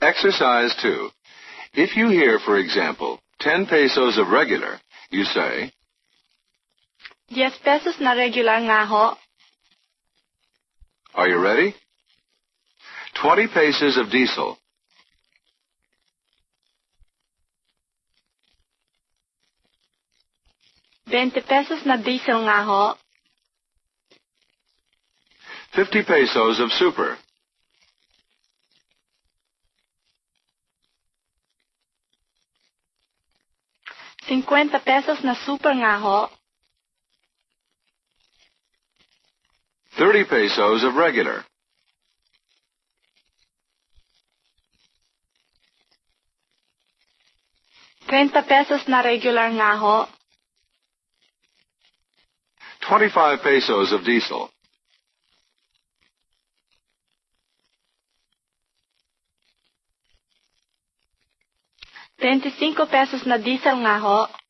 Exercise 2. If you hear, for example, 10 pesos of regular, you say, 10 pesos na regular nga ho. Are you ready? 20 pesos of diesel. 20 pesos na diesel nga ho. 50 pesos of super. 50 pesos na super nga ho. 30 pesos of regular. 30 pesos na regular nga ho. 25 pesos of diesel. 25 pesos na diesel nga ho.